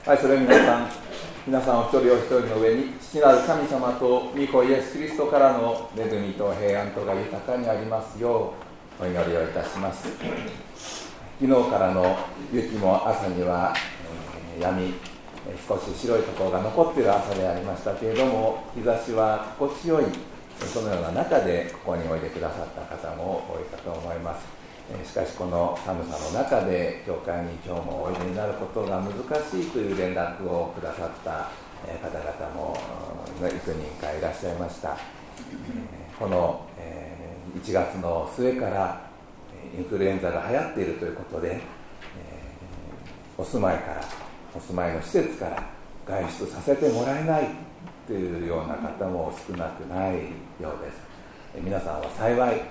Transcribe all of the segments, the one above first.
愛する皆さんお一人お一人の上に父なる神様と御子イエス・キリストからの恵みと平安とが豊かにありますようお祈りをいたします。昨日からの雪も朝には、止み、少し白いところが残っている朝でありましたけれども、日差しは心地よい、そのような中でここにおいでくださった方も多いかと思います。しかしこの寒さの中で教会に今日もおいでになることが難しいという連絡をくださった方々も幾人かいらっしゃいました。この1月の末からインフルエンザが流行っているということで、お住まいの施設から外出させてもらえないというような方も少なくないようです。皆さんは幸い、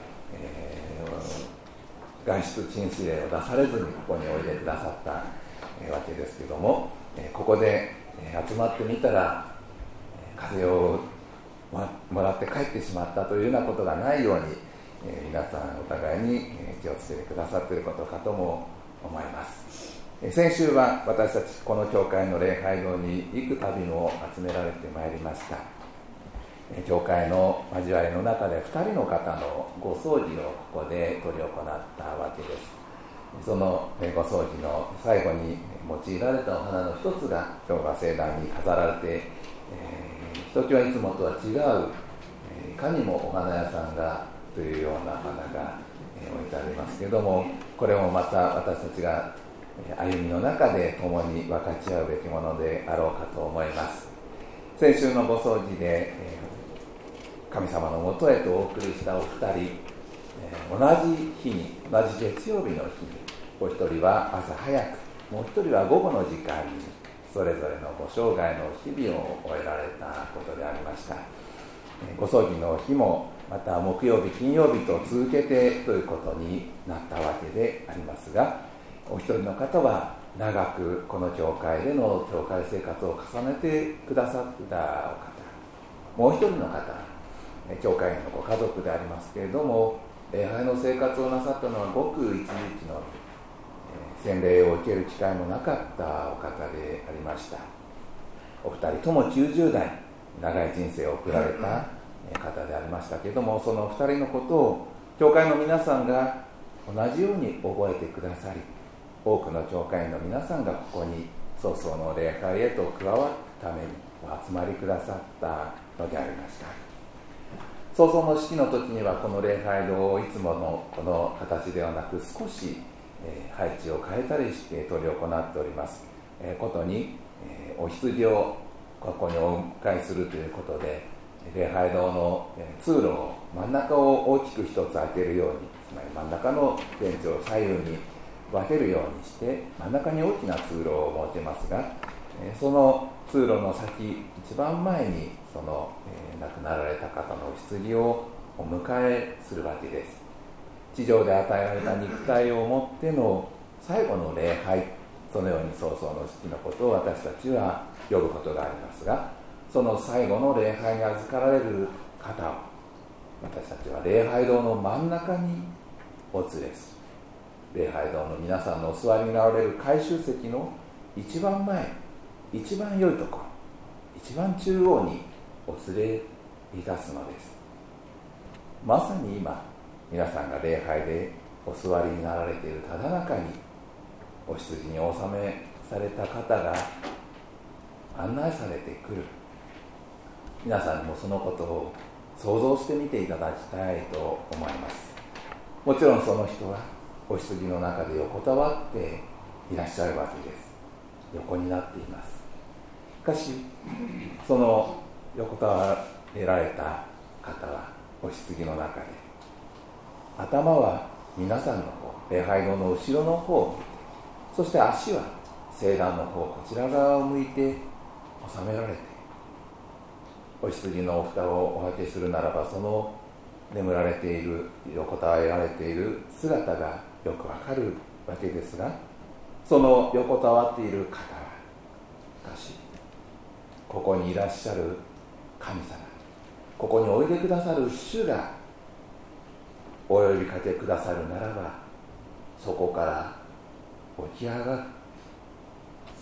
外出禁止令を出されずにここにおいでくださったわけですけども、ここで集まってみたら風邪をもらって帰ってしまったというようなことがないように、皆さんお互いに気をつけてくださっていることかとも思います。先週は私たちこの教会の礼拝堂に幾度も集められてまいりました。教会の交わりの中で2人の方のご葬儀をここで執り行ったわけです。そのご葬儀の最後に用いられたお花の一つが今日は聖壇に飾られて、ひときわいつもとは違う、いかにもお花屋さんがというような花が置いてありますけれども、これもまた私たちが歩みの中で共に分かち合うべきものであろうかと思います。先週のご葬儀で神様のもとへとお送りしたお二人、同じ日に、同じ月曜日の日に、お一人は朝早く、もう一人は午後の時間にそれぞれのご生涯の日々を終えられたことでありました。ご葬儀の日もまた木曜日金曜日と続けてということになったわけでありますが、お一人の方は長くこの教会での教会生活を重ねてくださったお方、もう一人の方、教会員のご家族でありますけれども、礼拝の生活をなさったのはごく一時期のみ、洗礼を受ける機会もなかったお方でありました。お二人とも90代、長い人生を送られた方でありましたけれども、その二人のことを教会の皆さんが同じように覚えてくださり、多くの教会員の皆さんがここに早々の礼拝へと加わるためにお集まりくださったのでありました。早々の式の時にはこの礼拝堂をいつものこの形ではなく少し配置を変えたりして執り行っております。ことにお羊をここにお迎えするということで、礼拝堂の通路を真ん中を大きく一つ開けるように、つまり真ん中のベンチを左右に分けるようにして真ん中に大きな通路を設けますが、その通路の先一番前にその亡くなられた方のお棺をお迎えするわけです。地上で与えられた肉体をもっての最後の礼拝、そのように早々の式のことを私たちは呼ぶことがありますが、その最後の礼拝に預かられる方を私たちは礼拝堂の真ん中にお連れし、礼拝堂の皆さんのお座りになられる回収席の一番前、一番良いところ、一番中央にお連れいたすのです。まさに今皆さんが礼拝でお座りになられているただ中に、お羊にお納めされた方が案内されてくる。皆さんにもそのことを想像してみていただきたいと思います。もちろんその人はお羊の中で横たわっていらっしゃるわけです。横になっています。しかしその横たわられた方はお棺の中で、頭は皆さんの方、礼拝堂の後ろの方を向いて、そして足は聖壇の方、こちら側を向いて収められて、お棺のお蓋をお開けするならば、その眠られている、横たわられている姿がよくわかるわけですが、その横たわっている方は、しかしここにいらっしゃる神様、ここにおいでくださる主がお呼びかけくださるならば、そこから起き上がる、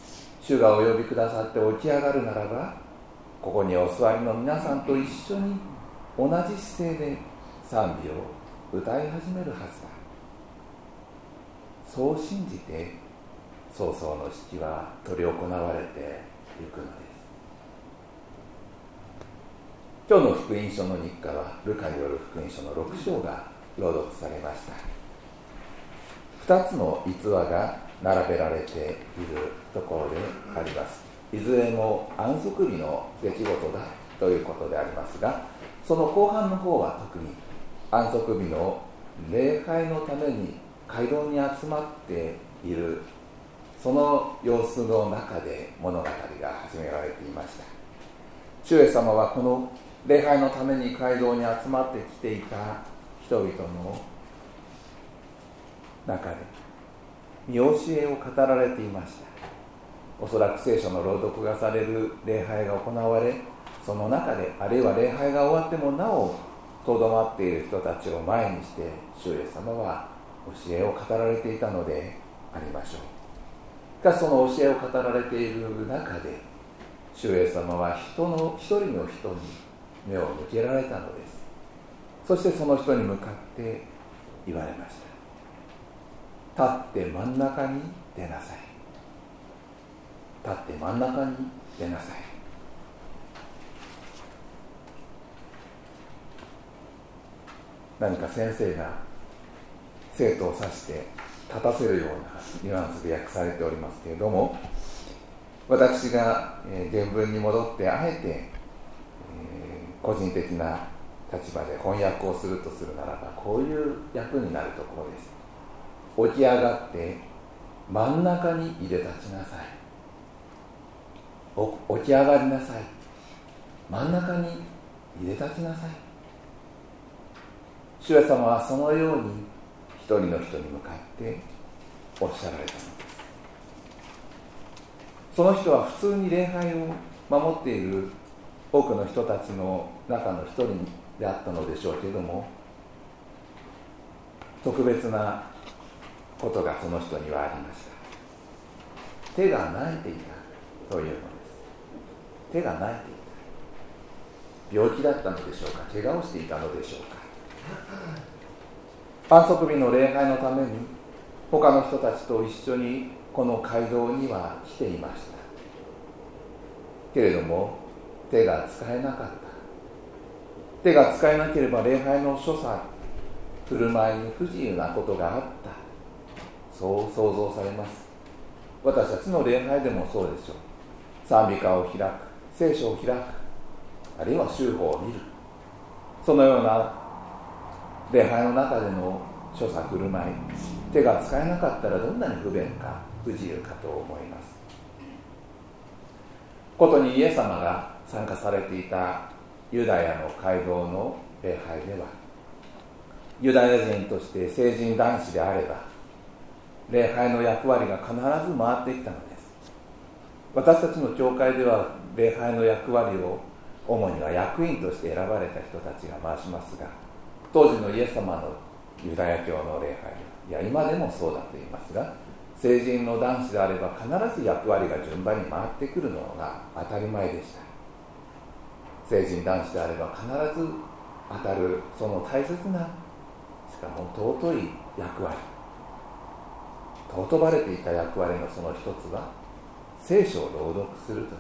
主がお呼びくださって起き上がるならば、ここにお座りの皆さんと一緒に同じ姿勢で賛美を歌い始めるはずだ。そう信じて早々の式は執り行われていくのです。今日の福音書の日課はルカによる福音書の6章が朗読されました。2つの逸話が並べられているところであります。いずれも安息日の出来事だということでありますが、その後半の方は特に安息日の礼拝のために街道に集まっているその様子の中で物語が始められていました。主イエス様はこの礼拝のために街道に集まってきていた人々の中で見教えを語られていました。おそらく聖書の朗読がされる礼拝が行われ、その中であるいは礼拝が終わってもなおとどまっている人たちを前にして主イエス様は教えを語られていたのでありましょう。しかしその教えを語られている中で主イエス様は一人の人に目を向けられたのです。そしてその人に向かって言われました。立って真ん中に出なさい。立って真ん中に出なさい。何か先生が生徒を指して立たせるようなニュアンスで訳されておりますけれども、私が原文に戻ってあえて個人的な立場で翻訳をするとするならば、こういう訳になるところです。起き上がって真ん中にいで立ちなさい。起き上がりなさい。真ん中にいで立ちなさい。主イエス様はそのように一人の人に向かっておっしゃられたのです。その人は普通に礼拝を守っている多くの人たちの中の一人であったのでしょうけれども、特別なことがその人にはありました。手が泣いていたというのです。手が泣いていた。病気だったのでしょうか、怪我をしていたのでしょうか。安息日の礼拝のために他の人たちと一緒にこの街道には来ていました。けれども手が使えなかった。手が使えなければ礼拝の所作振る舞いに不自由なことがあった、そう想像されます。私たちの礼拝でもそうでしょう。賛美歌を開く、聖書を開く、あるいは修法を見る、そのような礼拝の中での所作振る舞い、手が使えなかったらどんなに不便か不自由かと思います。ことにイエス様が参加されていたユダヤの街道の礼拝では、ユダヤ人として成人男子であれば礼拝の役割が必ず回ってきたのです。私たちの教会では礼拝の役割を主には役員として選ばれた人たちが回しますが、当時のイエス様のユダヤ教の礼拝では、いや今でもそうだと言いますが、成人の男子であれば必ず役割が順番に回ってくるのが当たり前でした。成人男子であれば必ず当たるその大切な、しかも尊い役割、尊ばれていた役割のその一つは聖書を朗読するという役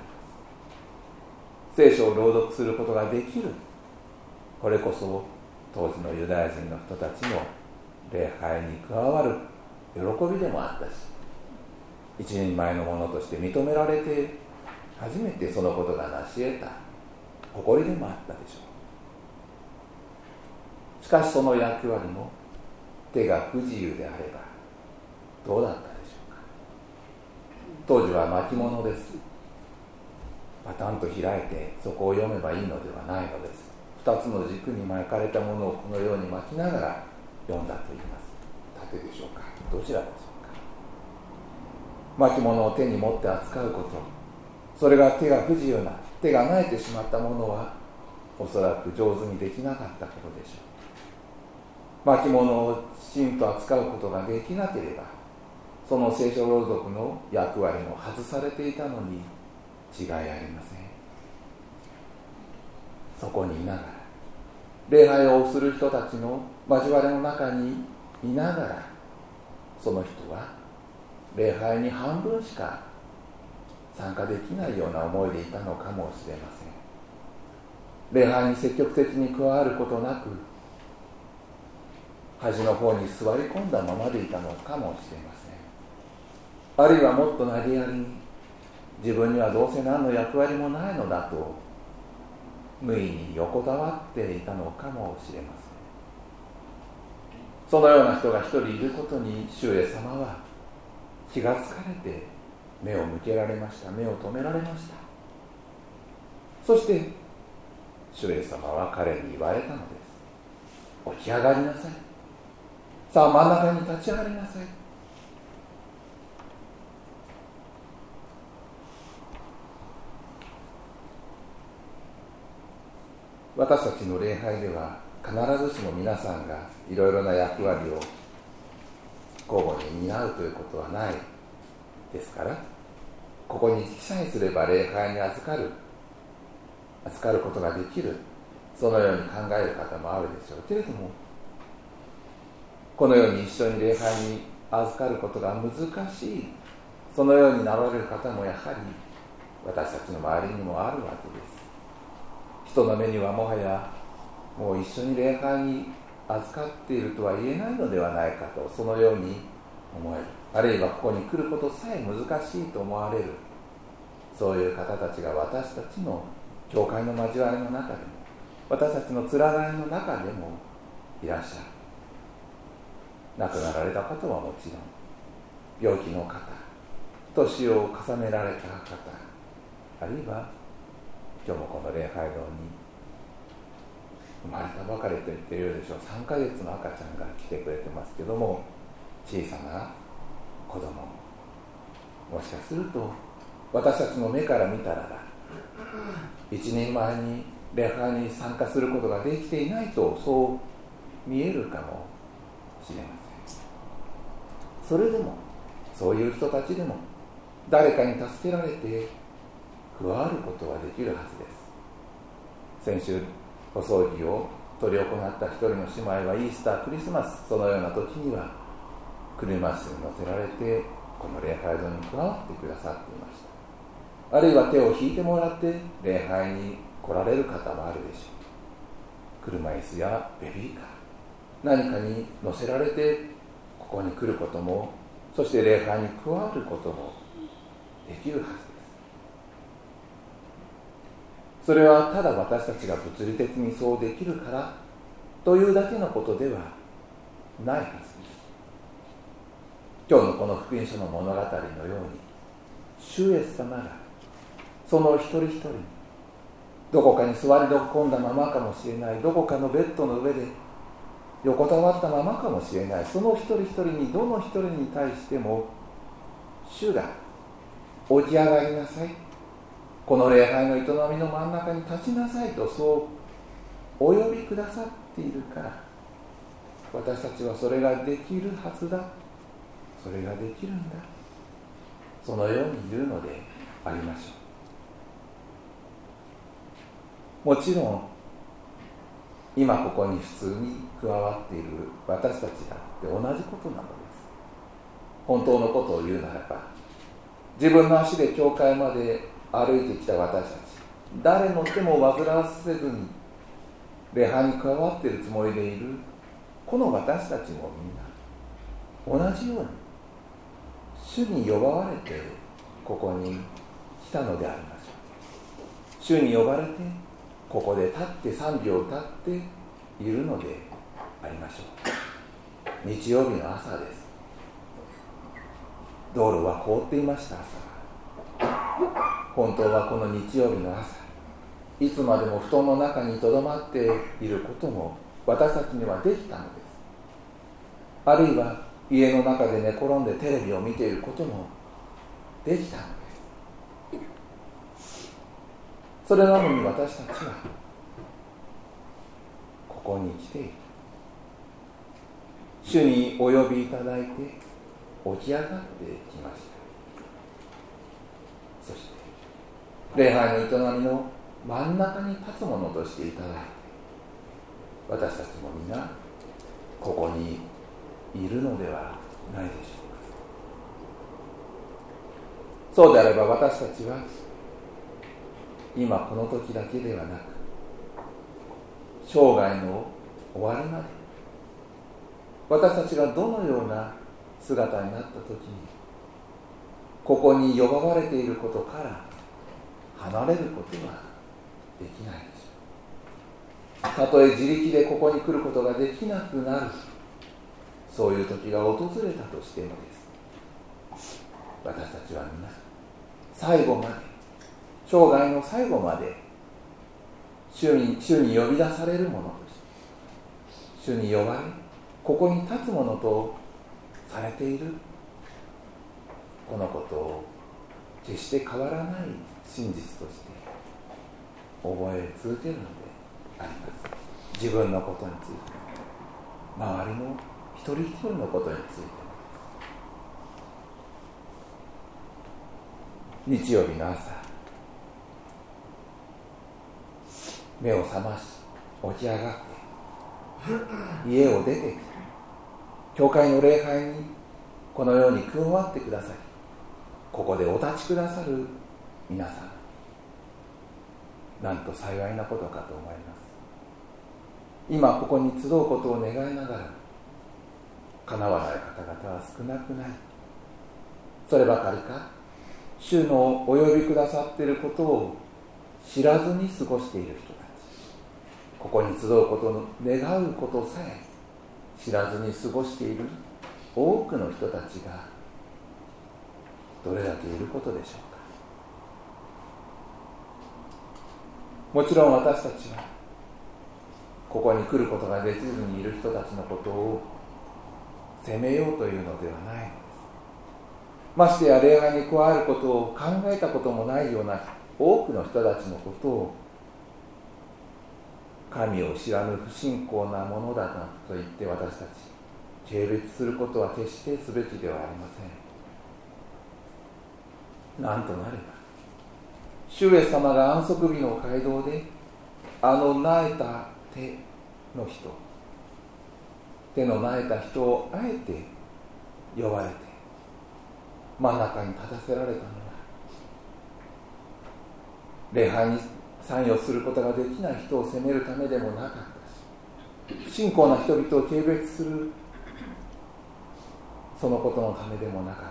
割です。聖書を朗読することができる、これこそ当時のユダヤ人の人たちの礼拝に加わる喜びでもあったし、一人前のものとして認められて初めてそのことが成し得た誇りでもあったでしょう。しかしその役割も手が不自由であればどうだったでしょうか。当時は巻物です。パタンと開いてそこを読めばいいのではないのです。二つの軸に巻かれたものをこのように巻きながら読んだと言います。縦でしょうか、どちらでしょうか。巻物を手に持って扱うこと、それが手が不自由な、手が萎えてしまったものはおそらく上手にできなかったことでしょう。巻物をきちんと扱うことができなければ、 その聖書朗読の役割も外されていたのに違いありません。そこにいながら、礼拝をする人たちの交わりの中にいながら、その人は礼拝に半分しか参加できないような思いでいたのかもしれません。礼拝に積極的に加わることなく、端の方に座り込んだままでいたのかもしれません。あるいはもっと投げやりに、自分にはどうせ何の役割もないのだと無意に横たわっていたのかもしれません。そのような人が一人いることに主イエス様は気がつかれて目を向けられました。目を留められました。そして主イエス様は彼に言われたのです。起き上がりなさい。さあ真ん中に立ち上がりなさい。私たちの礼拝では必ずしも皆さんがいろいろな役割を交互に担うということはないですから、ここに記載すれば礼拝に預かることができる、そのように考える方もあるでしょうけれども、このように一緒に礼拝に預かることが難しい、そのようになられる方もやはり私たちの周りにもあるわけです。人の目にはもはやもう一緒に礼拝に預かっているとは言えないのではないかと、そのように思える。あるいはここに来ることさえ難しいと思われる、そういう方たちが私たちの教会の交わりの中でも、私たちのつながりの中でもいらっしゃる。亡くなられた方はもちろん、病気の方、年を重ねられた方、あるいは今日もこの礼拝堂に生まれたばかりと言っているようでしょう、3ヶ月の赤ちゃんが来てくれてますけども、小さな子供、もしかすると私たちの目から見たらば一人前に礼拝に参加することができていないと、そう見えるかもしれません。それでもそういう人たちでも誰かに助けられて加わることはできるはずです。先週お葬儀を執り行った一人の姉妹はイースター、クリスマス、そのような時には車椅子に乗せられてこの礼拝堂に加わってくださっていました。あるいは手を引いてもらって礼拝に来られる方もあるでしょう。車椅子やベビーカー、何かに乗せられてここに来ることも、そして礼拝に加わることもできるはずです。それはただ私たちが物理的にそうできるからというだけのことではないはずです。今日のこの福音書の物語のように、主イエス様がその一人一人、どこかに座り込んだままかもしれない、どこかのベッドの上で横たわったままかもしれない、その一人一人に、どの一人に対しても主が起き上がりなさい、この礼拝の営みの真ん中に立ちなさいと、そうお呼びくださっているから、私たちはそれができるはずだ、それができるんだ、そのように言うのでありましょう。もちろん今ここに普通に加わっている私たちだって同じことなのです。本当のことを言うならば、自分の足で教会まで歩いてきた私たち、誰の手も煩わせずに礼拝に加わっているつもりでいるこの私たちもみんな同じように主に呼ばわれてここに来たのでありましょう。主に呼ばれてここで立って賛美を歌っているのでありましょう。日曜日の朝です。道路は凍っていました。朝本当はこの日曜日の朝、いつまでも布団の中にとどまっていることも私たちにはできたのです。あるいは家の中で寝転んでテレビを見ていることもできたのです。それなのに私たちはここに来ている。主にお呼びいただいて起き上がってきました。そして礼拝の営みの真ん中に立つものとしていただいて、私たちも皆ここにいるのではないでしょうか。そうであれば私たちは今この時だけではなく、生涯の終わりまで私たちがどのような姿になった時にここに呼ばれていることから離れることはできないでしょう。たとえ自力でここに来ることができなくなる、そういう時が訪れたとしてもです、私たちは皆最後まで、生涯の最後まで主に呼び出されるものとして、主に呼ばれここに立つものとされている、このことを決して変わらない真実として覚え続けるのであります。自分のことについて、周りの一人一人のことについても。日曜日の朝、目を覚まし起き上がって家を出てきて、教会の礼拝にこのように加わってください、ここでお立ちくださる皆さん、なんと幸いなことかと思います。今ここに集うことを願いながら叶わない方々は少なくない。そればかりか、主のお呼びくださっていることを知らずに過ごしている人たち、ここに集うことを願うことさえ知らずに過ごしている多くの人たちがどれだけいることでしょうか。もちろん私たちはここに来ることができずにいる人たちのことを責めようというのではないのです。ましてや礼拝に加わることを考えたこともないような多くの人たちのことを神を知らぬ不信仰なものだなと言って私たち軽蔑することは決してすべきではありません。なんとなれば主イエス様が安息日の街道でなえた手の人、手のなえた人をあえて呼ばれて真ん中に立たせられたのは、礼拝に参与することができない人を責めるためでもなかったし、不信仰な人々を軽蔑するそのことのためでもなかった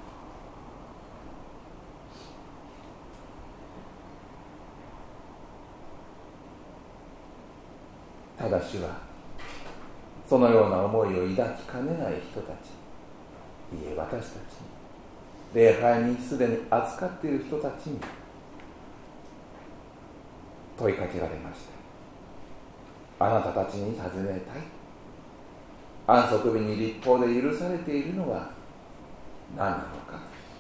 。ただ主はそのような思いを抱きかねない人たち、いえ私たちに、礼拝にすでに預かっている人たちに問いかけられました。あなたたちに尋ねたい。安息日に律法で許されているのは何なのか。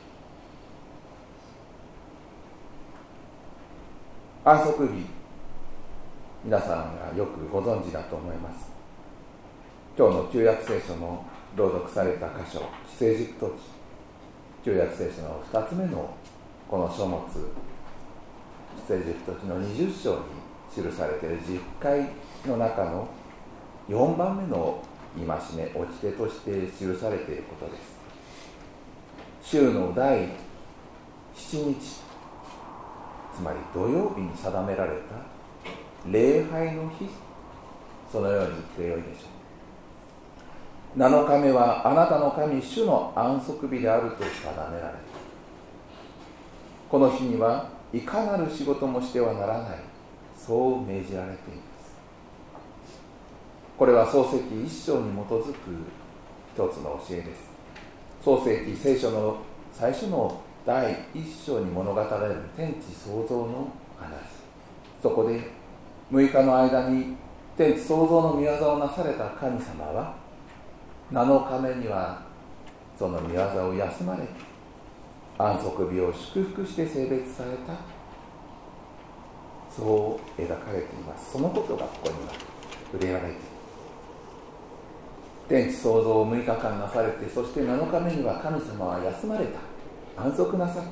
安息日、皆さんがよくご存知だと思います。今日の旧約聖書の朗読された箇所、出エジプト記、旧約聖書の2つ目のこの書物、出エジプト記の20章に記されている十戒の中の4番目の戒め、掟として記されていることです。週の第7日、つまり土曜日に定められた礼拝の日、そのように言ってよいでしょう。7日目はあなたの神主の安息日であると定められた。この日にはいかなる仕事もしてはならない、そう命じられています。これは創世記1章に基づく一つの教えです。創世記聖書の最初の第1章に物語られる天地創造の話、そこで6日の間に天地創造の御業をなされた神様は7日目にはその御業を休まれ、安息日を祝福して聖別された、そう描かれています。そのことがここには触れられている。 天地創造を6日間なされて、そして7日目には神様は休まれた、安息なさった。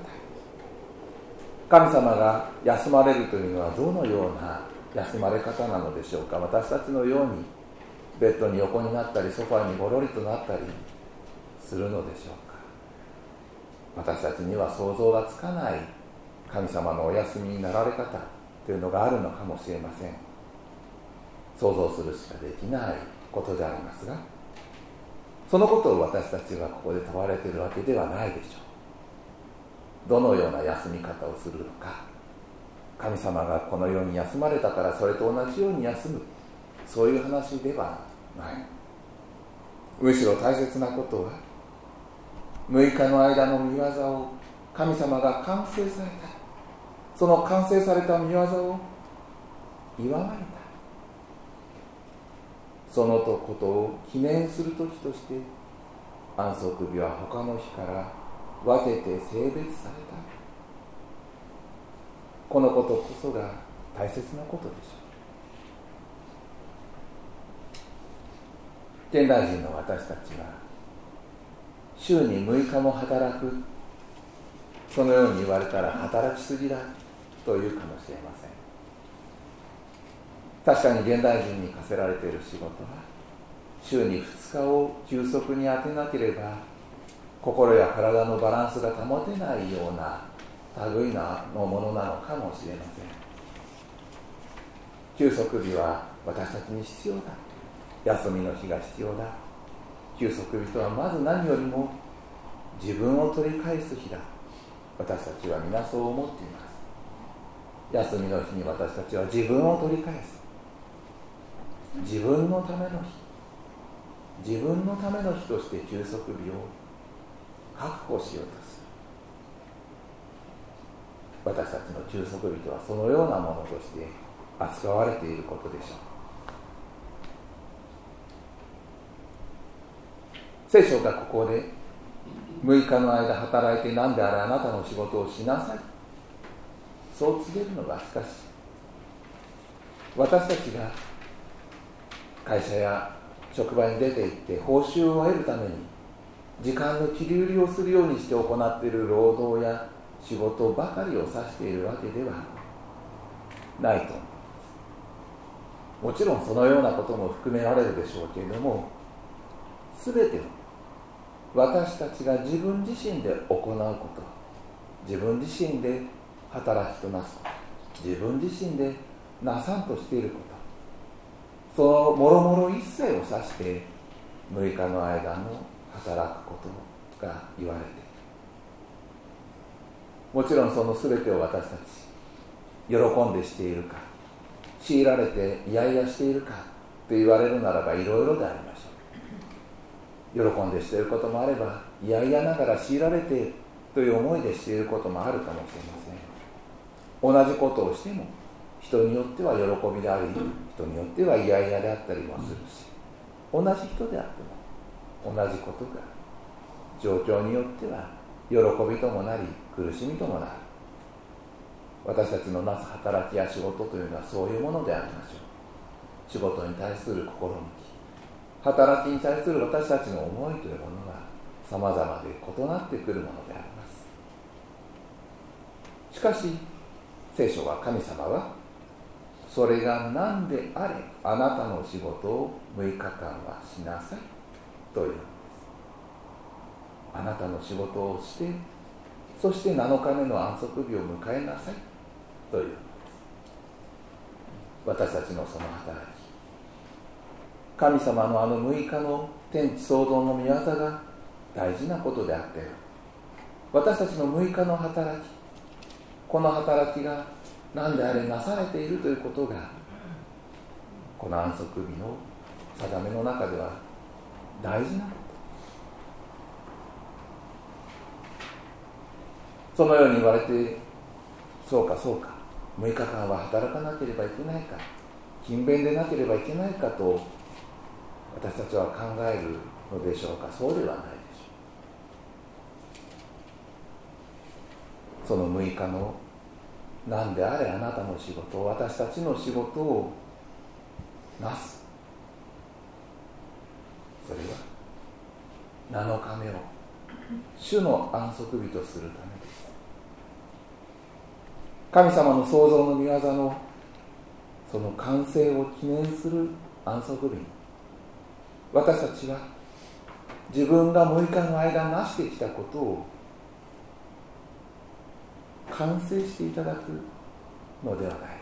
神様が休まれるというのはどのような休まれ方なのでしょうか。私たちのようにベッドに横になったりソファーにごろりとなったりするのでしょうか。私たちには想像がつかない神様のお休みになられ方というのがあるのかもしれません。想像するしかできないことでありますが、そのことを私たちはここで問われているわけではないでしょう。どのような休み方をするのか、神様がこの世に休まれたからそれと同じように休む、そういう話ではない。むしろ大切なことは、6日の間の御業を神様が完成された、その完成された御業を祝われた、そのことを記念する時として安息日は他の日から分けて性別された。このことこそが大切なことでしょう。現代人の私たちは週に6日も働く、そのように言われたら働きすぎだというかもしれません。確かに現代人に課せられている仕事は週に2日を休息に当てなければ心や体のバランスが保てないような類のものなのかもしれません。休息日は私たちに必要だ。休みの日が必要だ。休息日とはまず何よりも自分を取り返す日だ。私たちは皆そう思っています。休みの日に私たちは自分を取り返す。自分のための日、自分のための日として休息日を確保しようとする。私たちの休息日とはそのようなものとして扱われていることでしょう。聖書がここで6日の間働いて何であれあなたの仕事をしなさい、そう告げるのが、しかし私たちが会社や職場に出て行って報酬を得るために時間の切り売りをするようにして行っている労働や仕事ばかりを指しているわけではないと思います。もちろんそのようなことも含められるでしょうけれども、すべてを私たちが自分自身で行うこと、自分自身で働きとなすこと、自分自身でなさんとしていること、そのもろもろ一切を指して6日の間の働くことが言われている。もちろんその全てを私たち喜んでしているか、強いられていやいやしているかと言われるならばいろいろでありましょう。喜んでしていることもあれば、いやいやながら強いられてという思いでしていることもあるかもしれません。同じことをしても人によっては喜びであり、人によっては嫌々であったりもするし、同じ人であっても同じことが状況によっては喜びともなり苦しみともなる。私たちのなす働きや仕事というのはそういうものでありましょう。仕事に対する心向き、働きに対する私たちの思いというものが様々で異なってくるものであります。しかし聖書は、神様はそれが何であれあなたの仕事を6日間はしなさいというのです。あなたの仕事をして、そして7日目の安息日を迎えなさいというのです。私たちのその働き、神様のあの6日の天地創造の御業が大事なことであったよ。私たちの6日の働き、この働きが何であれなされているということが、この安息日の定めの中では大事なこと。そのように言われて、そうかそうか、6日間は働かなければいけないか、勤勉でなければいけないかと私たちは考えるのでしょうか。そうではないでしょう。その6日の何であれあなたの仕事を、私たちの仕事をなす、それ 7日目を主の安息日とするためです。神様の創造の御業のその完成を記念する安息日に、私たちは自分が6日の間成してきたことを完成していただくのではないでし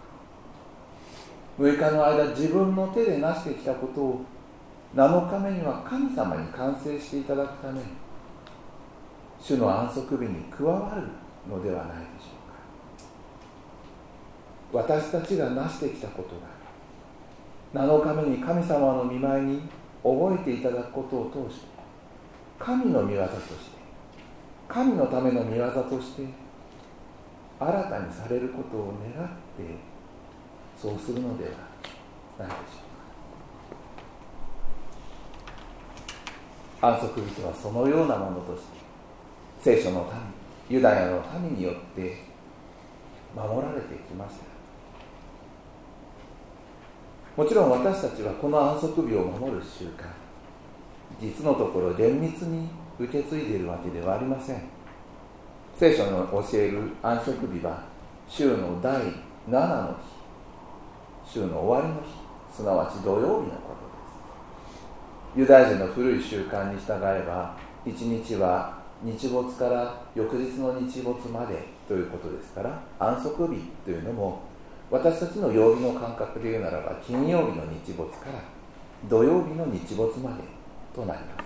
ょうか。6日の間自分の手で成してきたことを7日目には神様に完成していただくために主の安息日に加わるのではないでしょうか。私たちが成してきたことが7日目に神様の御前に覚えていただくことを通して神の御業として神のための御業として新たにされることを願ってそうするのではないでしょうか。安息日とはそのようなものとして聖書の民、ユダヤの民によって守られてきました。もちろん私たちはこの安息日を守る習慣、実のところ厳密に受け継いでいるわけではありません。聖書の教える安息日は週の第7の日、週の終わりの日、すなわち土曜日のことです。ユダヤ人の古い習慣に従えば1日は日没から翌日の日没までということですから、安息日というのも私たちの曜日の感覚で言うならば金曜日の日没から土曜日の日没までとなります。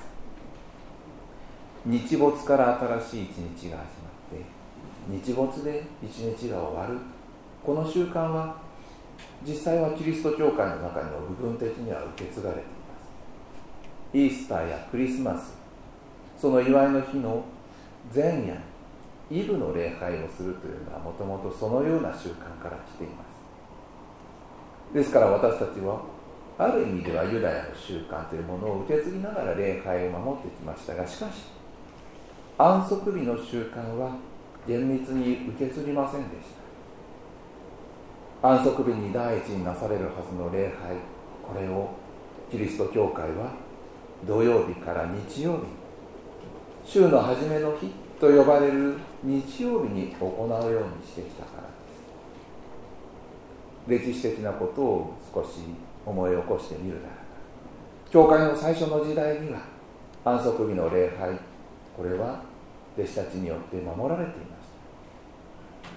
日没から新しい一日が始まって日没で一日が終わる、この習慣は実際はキリスト教会の中にも部分的には受け継がれています。イースターやクリスマス、その祝いの日の前夜イブの礼拝をするというのはもともとそのような習慣から来ています。ですから私たちはある意味ではユダヤの習慣というものを受け継ぎながら礼拝を守ってきましたが、しかし安息日の習慣は厳密に受け継ぎませんでした。安息日に第一になされるはずの礼拝、これをキリスト教会は土曜日から日曜日、週の初めの日と呼ばれる日曜日に行うようにしてきたからです。歴史的なことを少し思い起こしてみるならば、教会の最初の時代には安息日の礼拝、これは弟子たちによって守られていました。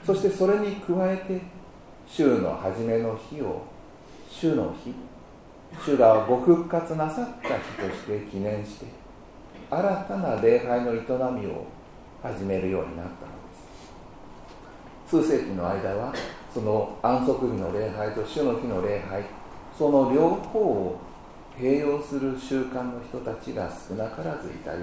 そしてそれに加えて週の初めの日を主の日、主がご復活なさった日として記念して新たな礼拝の営みを始めるようになったのです。数世紀の間はその安息日の礼拝と主の日の礼拝、その両方を併用する習慣の人たちが少なからずいたようです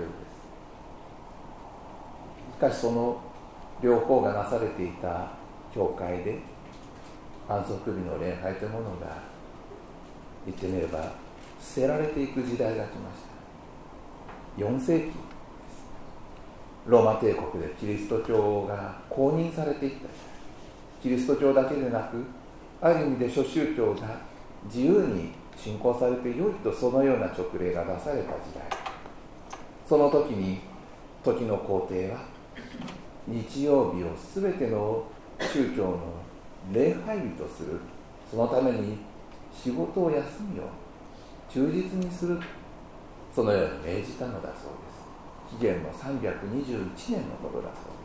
。しかしその両方がなされていた教会で安息日の礼拝というものが言ってみれば捨てられていく時代が来ました。4世紀です。ローマ帝国でキリスト教が公認されていった時代、キリスト教だけでなくある意味で諸宗教が自由に信仰されてよいとそのような勅令が出された時代、その時に時の皇帝は日曜日をすべての宗教の礼拝日とする、そのために仕事を休みを忠実にする、そのように命じたのだそうです。紀元の321年のことだそう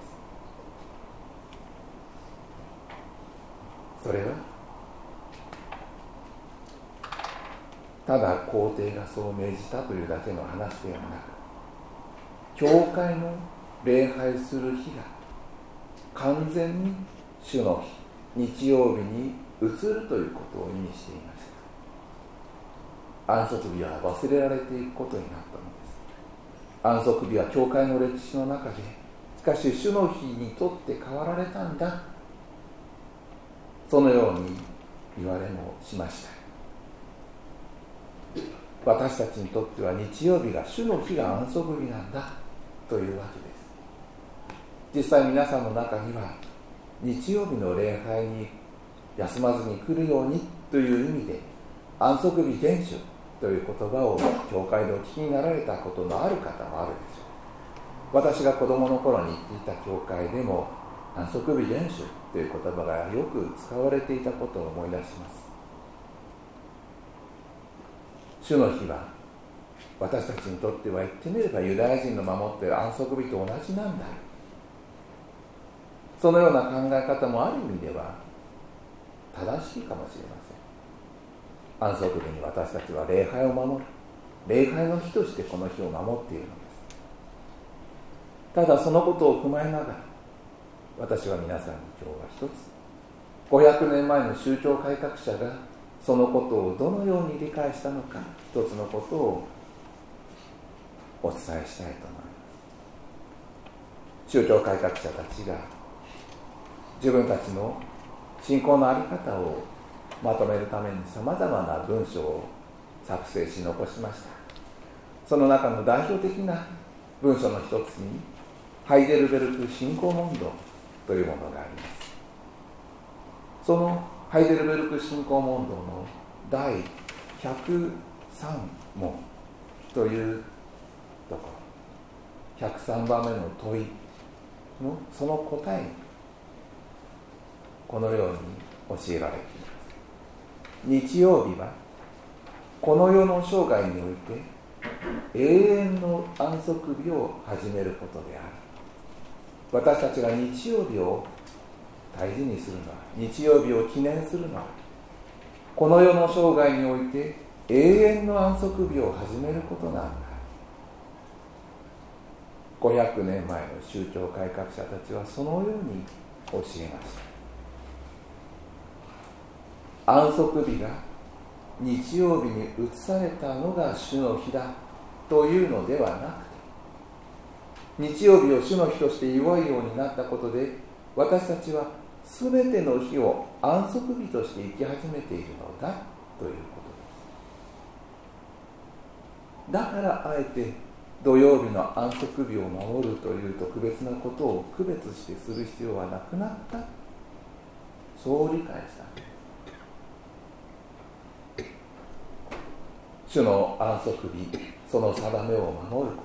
です。それはただ皇帝がそう命じたというだけの話ではなく、教会の礼拝する日が完全に主の日、日曜日に移るということを意味していました。安息日は忘れられていくことになったのです。安息日は教会の歴史の中で、しかし主の日にとって変わられたんだ、そのように言われもしました。私たちにとっては日曜日が主の日が安息日なんだというわけです。実際皆さんの中には日曜日の礼拝に休まずに来るようにという意味で安息日厳守、 という言葉を教会でお聞きになられたことのある方もあるでしょう。私が子供の頃に行っていた教会でも安息日厳守という言葉がよく使われていたことを思い出します。主の日は私たちにとっては言ってみればユダヤ人の守っている安息日と同じなんだ、そのような考え方もある意味では正しいかもしれません。安息日に私たちは礼拝を守る、礼拝の日としてこの日を守っているのです。ただそのことを踏まえながら、私は皆さんに今日は一つ500年前の宗教改革者がそのことをどのように理解したのか、一つのことをお伝えしたいと思います。宗教改革者たちが自分たちの信仰の在り方をまとめるためにさまざまな文章を作成し残しました。その中の代表的な文章の一つにハイデルベルク信仰問答というものがあります。そのハイデルベルク信仰問答の第103問というところ、103番目の問いのその答えにこのように教えられています。日曜日はこの世の生涯において永遠の安息日を始めることである。私たちが日曜日を大事にするのは、日曜日を記念するのは、この世の生涯において永遠の安息日を始めることなんだ。500年前の宗教改革者たちはそのように教えました。安息日が日曜日に移されたのが主の日だというのではなくて、日曜日を主の日として祝うようになったことで、私たちはすべての日を安息日として生き始めているのだということです。だからあえて土曜日の安息日を守るという特別なことを区別してする必要はなくなった、そう理解したんです。主の安息日、その定めを守ること、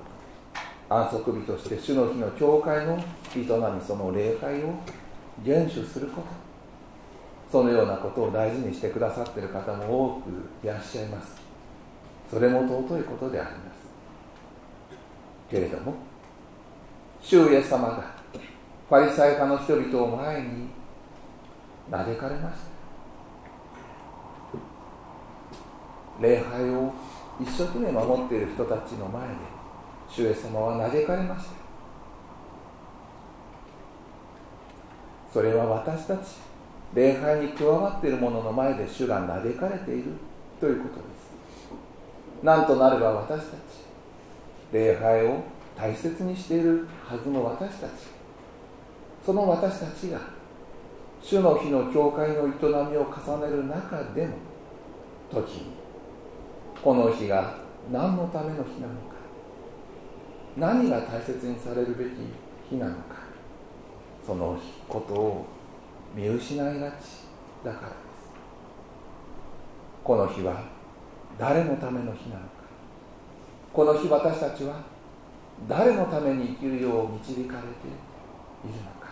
安息日として主の日の教会の営み、その礼拝を厳守すること、そのようなことを大事にしてくださっている方も多くいらっしゃいます。それも尊いことでありますけれども、主イエス様がファリサイ派の人々を前に嘆かれました。礼拝を一生懸命守っている人たちの前で主イエス様は嘆かれました。それは私たち礼拝に加わっている者の前で主が嘆かれているということです。なんとなれば私たち礼拝を大切にしているはずの私たち、その私たちが主の日の教会の営みを重ねる中でも、時にこの日が何のための日なのか、何が大切にされるべき日なのか、そのことを見失いがちだからです。この日は誰のための日なのか、この日私たちは誰のために生きるよう導かれているのか。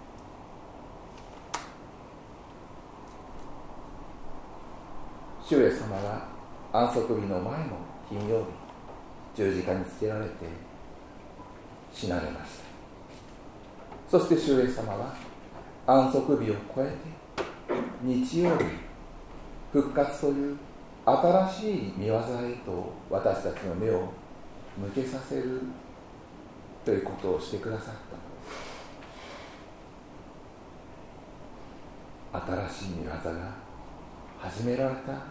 主イエス様は安息日の前の金曜日、十字架につけられて死なれました。そして主イエス様は安息日を超えて日曜日、復活という新しい御業へと私たちの目を向けさせるということをしてくださったのです。新しい御業が始められた日です。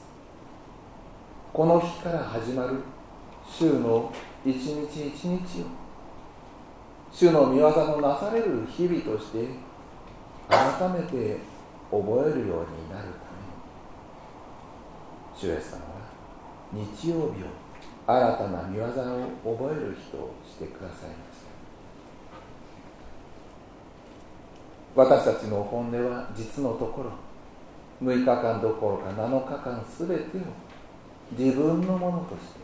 この日から始まる週の一日一日を主の御業のなされる日々として改めて覚えるようになるために、主イエス様は日曜日を新たな御業を覚える日としてくださいました。私たちの本音は実のところ6日間どころか7日間すべてを自分のものとして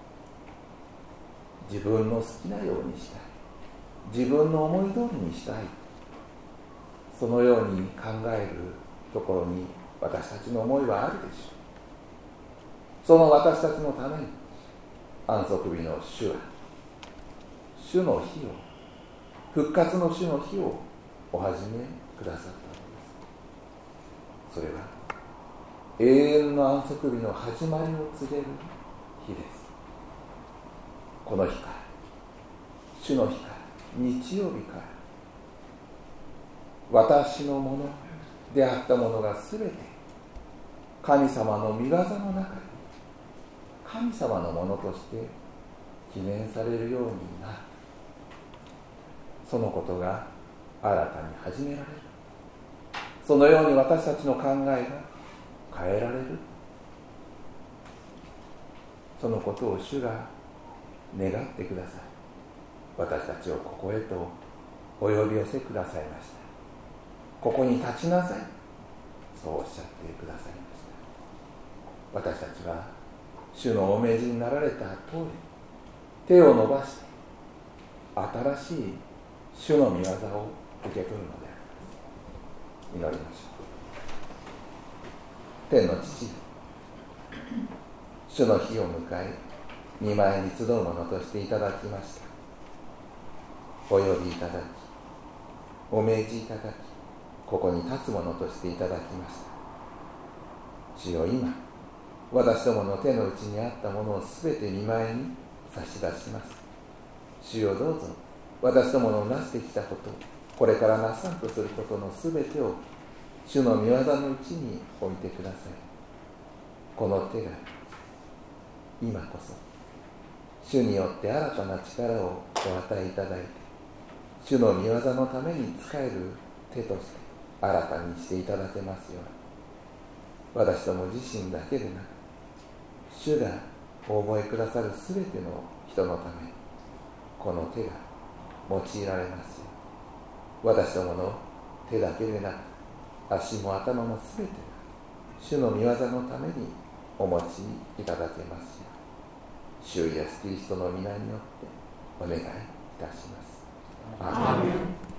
自分の好きなようにしたい、自分の思い通りにしたい、そのように考えるところに私たちの思いはあるでしょう。その私たちのために安息日の主は主の日を、復活の主の日をお始めくださったのです。それは永遠の安息日の始まりを告げる日です。この日から、主の日から、日曜日から、私のものであったものがすべて神様の御業の中で神様のものとして記念されるようになる。そのことが新たに始められる。そのように私たちの考えが変えられる。そのことを主が願ってください。私たちをここへとお呼び寄せくださいました。ここに立ちなさい、そうおっしゃってくださいました。私たちは主のお命じになられた通り、手を伸ばして新しい主の御業を受け取るのであります。祈りましょう。天の父、主の日を迎え御前に集うものとしていただきました。お呼びいただき、お命じいただき、ここに立つものとしていただきました。主よ、今私どもの手の内にあったものをすべて御前に差し出します。主よ、どうぞ私どものなしてきたこと、これからなさんとすることのすべてを主の御業のうちに置いてください。この手が今こそ主によって新たな力をお与えいただいて、主の御業のために仕える手として新たにしていただけますように、私ども自身だけでなく、主がお覚えくださるすべての人のためにこの手が用いられますよう、私どもの手だけでなく足も頭もすべてが主の御業のためにお持ちいただけますよう、主イエスキリストの皆によってお願いいたします。アーメン。